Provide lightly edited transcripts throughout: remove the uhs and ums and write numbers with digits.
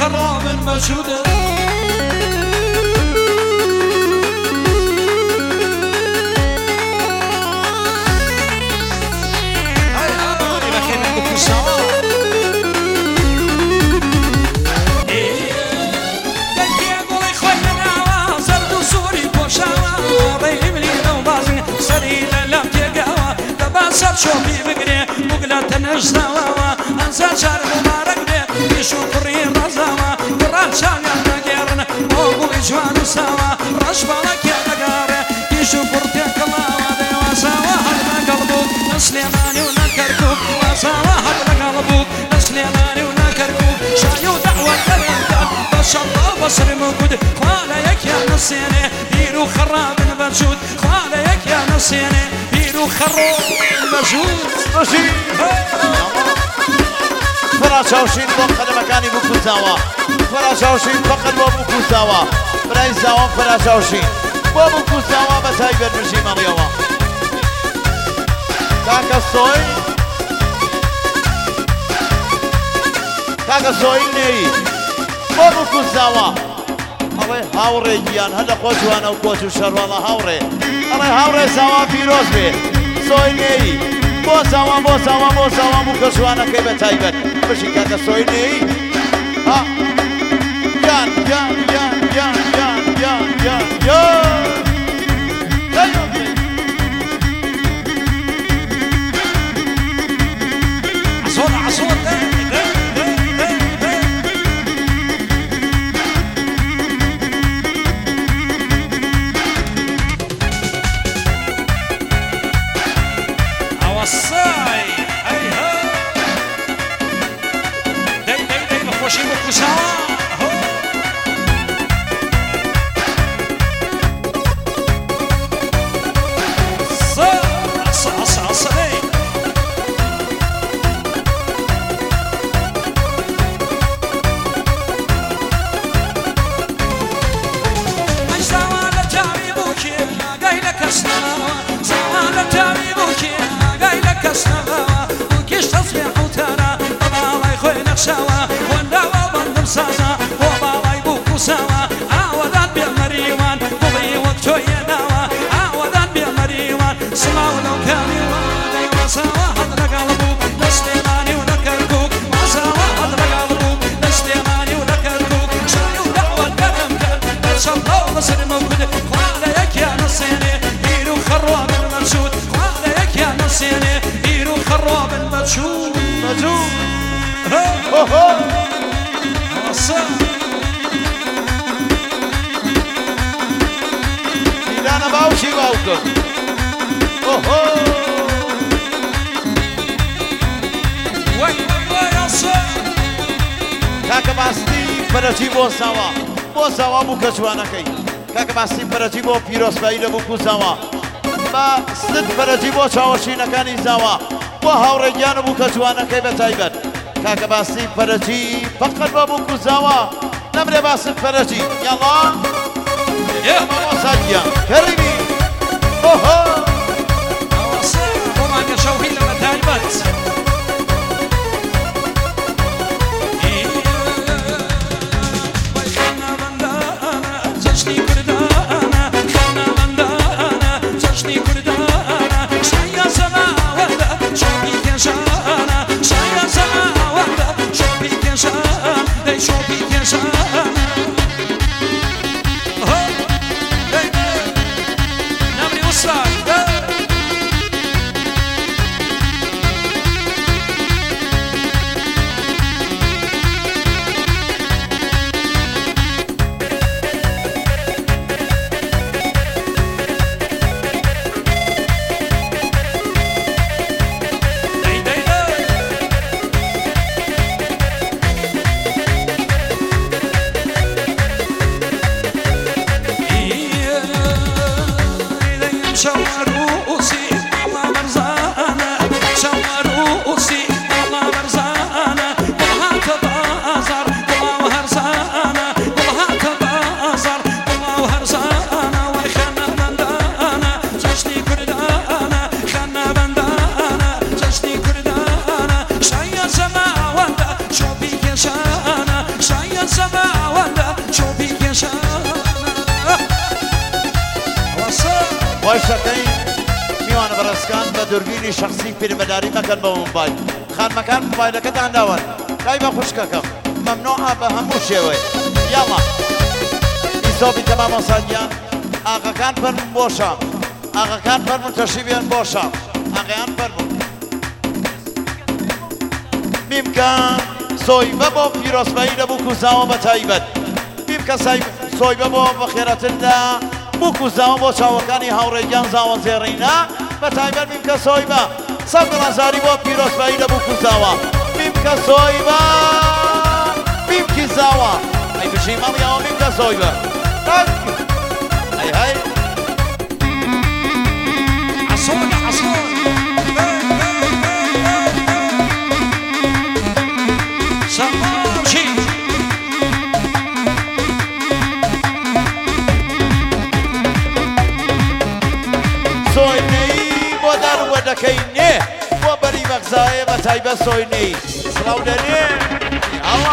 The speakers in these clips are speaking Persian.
خراب مجهوده شوفي بقري مقلة تنجزاوا انسى شارب مبارك بي يشوف الرين رزاوا قران شانيا تقيرن موقو يجوان سوا رشبالك يا مقاري يشوف رتيك الله ديوا سوا هدنا قلبوك نسليماني ونكركوك وسوا هدنا قلبوك نسليماني ونكركوك شايو دعوة الرجال بس الله بصر موجود خواليك يا نسيني ديرو خراب المرشود خواليك يا نسيني ديرو خراب المرشود رشيد فراشاوشين وقت مكاني بكوزاوا فراشاوشين فقط وبكوزاوا براي زاوا فراشاوشين وبكوزاوا بساي برمشي مريوا كاكا صوي كاكا صوي ني وبكوزاوا الله هاوري جيان هذا قوتوانا وقوتو شروالله هاوري الله هاوري زاوا فيروز بي صوي ني بوساوا بكوزوانا كيف تايبت بشي كاكا صوي ني ها عصور عوصاي هيها داي بخوشي بكوساوا شوا وندوا بندم سازا وبالاي بوكو سوا عودان بالمريوان قضي وقتو يناوا عودان بالمريوان سماو لو كاميوان ايوا سوا هضر قلبوك نسليماني ونكركوك ما سوا هضر قلبوك نسليماني ونكركوك شايو دعوة الكلام شطو بصر موجود خواليك يا نصيني ديرو خرواب المرشود خواليك يا نصيني ديرو خرواب المرشود إذا باوشي باوكم وي يا صاح كاكا باستي برجي بوساوا بوكشوانكي كاكا باستي برجي بو بيروس بايده بوكوزاوا با ست برجي بو چاوشينكاني زاوا بو هاوريان بوكشوانكي بتايبت كاكا باستي برجي فقط بوكوزاوا نمر باست برجي يلا يا ماما ساجيا كريمي وما كشوفي لما تايبت ئەوەی شەکەی میوانە بەڕێزەکان بە دووربینی شەخسی پیرمەداری مەکەن بە مۆبایل خانمەکان مۆبایلەکەتان داوەن کای بە خوشکەکەم مەمنوعە بە هەموو شێوەیە یاڵا ئیسۆبی تەمام ئۆسانگیان ئاغەکان فەرمون بۆ شام ئاغەکان فەرمون تەشریف بۆ شام ئاغایان فەرمون میمکە سۆیبە بۆ پیرۆزبایی لە بوو کوزاوە بە تایبەت میمکە سۆیبە بۆ بەخێرەتندا بوو کوزاوە بۆ چاوەکانی هاوڕێگیان زاوە زێڕینە بە تایبەت میمکە سۆیبە سەد ڕازاری بۆ پیرۆزبایی لە بوو کوزاوە میمکە سۆیبە میمکی زاوە ئەی بژی مەڵیاوە میمکە سۆیبە هەی هەی عسول عسول سۆینەی بۆ دەروەدەکەینێ بۆ بەری بەغزایە بە تایبەت سۆینەی سڵاو دەنێ ئەوە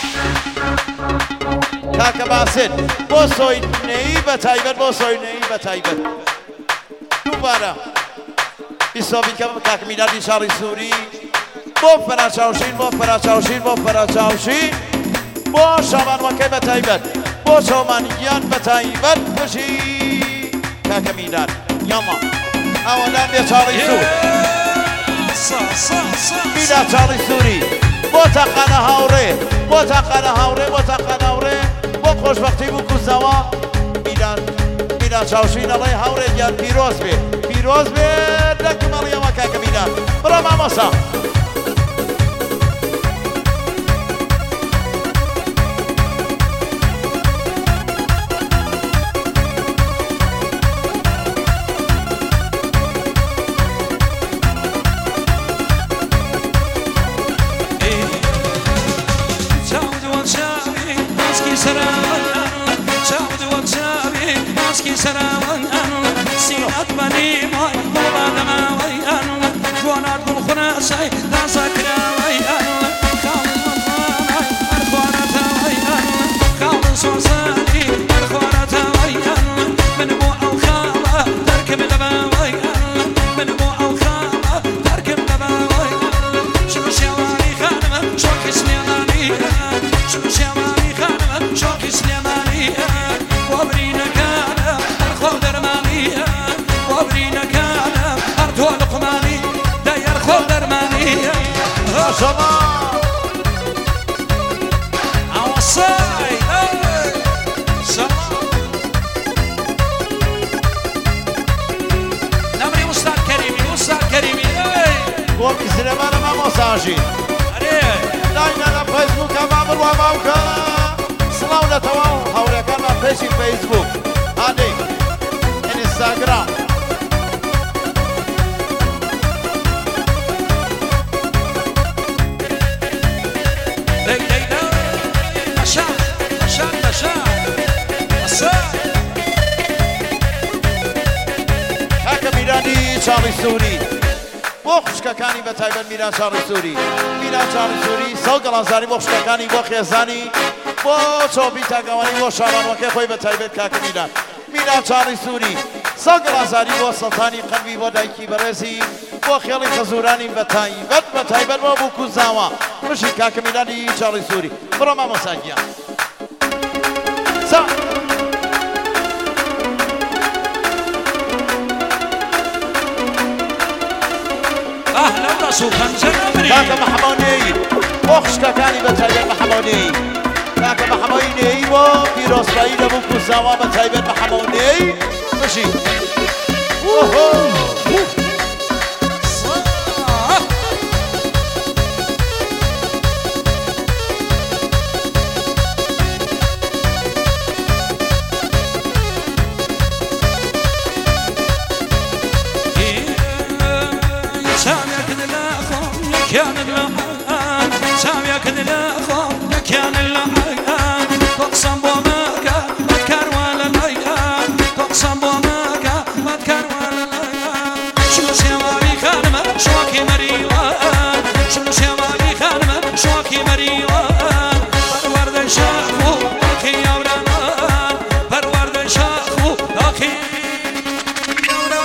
کاکە باسن بۆ سۆینەی بە تایبەت بۆ سۆینەی بە تایبەت دووبارە ئیسۆبیکە کاکە میلادی شاڕی سووری بۆ فەراچاوشین بۆ فەراچاوشین بۆ فەراچاوشین بۆ شاوانوەکەی بە تایبەت بۆ شەومانیگیان بە تایبەت بژی کاکە میلاد یاما ئەوەلان بێ چاڵی سوور میلاد چاڵی سووری بۆ تاقانە هاوڕێ بۆ تاقانە هاوڕێ بۆ تاقانە هاوڕێ بۆ خۆشبەختی بوو کوزەوە میلاد چاوشین ئەڵێ هاوڕێگیان پیرۆز بێ پیرۆز بێ دەکمەڵیەوە کاکە میلاد بڕە مامۆسا سينات بني ماي مولا ما ويان جوانات بالخناسي تذكر ويان خال مطاني الخوانات ويان خال صوصاني الخوانات ويان من بو او خاله تركب دبا ويان من بو او خاله تركب دبا ويان شنو شواري خانمه شوك سليماني شنو شواري خانمه شوك سليماني وابرينا كان الخو درماني وابرينا كان أرضو لقماني داير خو درماني شما عوصاي نمري أستاذ كريمي أستاذ كريمي ومي سليمان ما مصاجي داينا على فيسبوك ما بلوا موكا صلاونا تواو هوري كان ما فيشي فيسبوك هادي انستغرام كاكا ميلادي شاري سوري بۆ خوشکەکانی بە تایبەت میلاد چاڕی سووری میلاد چاڕی سووری سەڵ گەڵازانی بۆ خوشکەکانی بۆ خێزانی بۆ چۆپی تاگەوانی بۆ شاڕانوەکەی خۆی بە تایبەت کاکە میلاد چاڕی سووری سەڵ گەڵازانی بۆ سەڵتانی قەلبی بۆ دایکی بەڕێزی بۆ خێڵی خەزوورانی بە تایبەت بۆ بوو کوزاوە مشی کاکە میلادی چاڕی سووری بڕۆ مامۆساگیان أهلا وسهلا زنبري كاكا محموني وخشكاكاني بتايبت محموني كاكا محموني وفيروس بايد ابو كوزاوا بتايبت محموني ماشي كان اللحان ساويك اللحان كان اللحان تقسم بوماكا ما تكر ولا ليان تقسم بوماكا ما تكر ولا ليان شنو سواري خانمة شوكي مريوان شنو سواري خانمة شوكي مريوان برورد شاخو أخي يوران برورد شاخو أخي يوران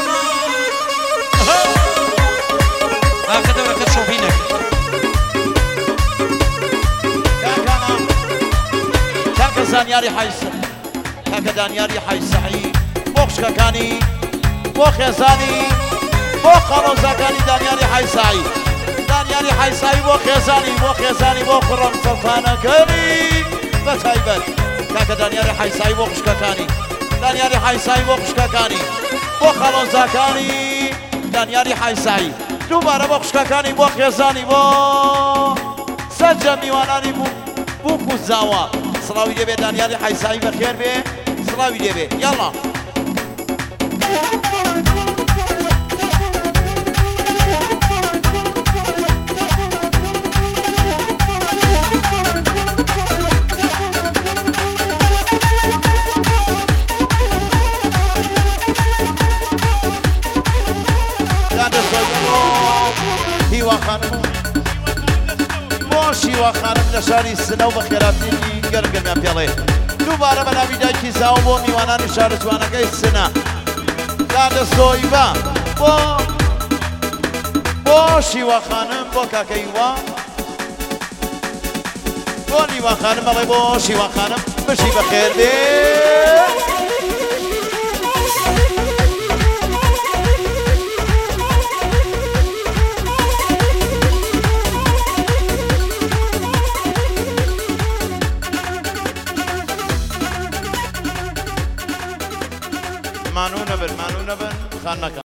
دانیاری حیسە کاکە دانیاری حیسەعی بۆ قشکەکانی بۆ خێزانی بۆ خەڵۆزەکانی دانیاری حیسایی دانیاری حیسایی بۆ خێزانی بۆ کوڕم سەلتانەکەی بە تایبەت کاکە دانیاری حیسایی بۆ قشکەکانی دانیاری حیسایی بۆ قشکەکانی بۆ خەڵۆزەکانی دانیاری حیسایی دووبارە بۆ قشکەکانی بۆ خێزانی بۆ سەرجە میوانانی بووک و زاوە سڵاوی لێبێ دانیاری حیسایی بەخێر بێ سڵاوی لێبێ یاڵا هیوا خانم بۆ شیوا خانم لە شاری سنە و بە خێراتنی گەرگەمیان پێڵێ دووبارە بە ناوی دایکی زاوە بۆ میوانانی شارە جوانەکەی سنە دادەستۆی بۆ شیوا خانم بۆ کاکە هیوا بۆ نیوا خانم بەڵێ بۆ شیوا خانم بشی بەخێر بێ مانو نبن خان نکن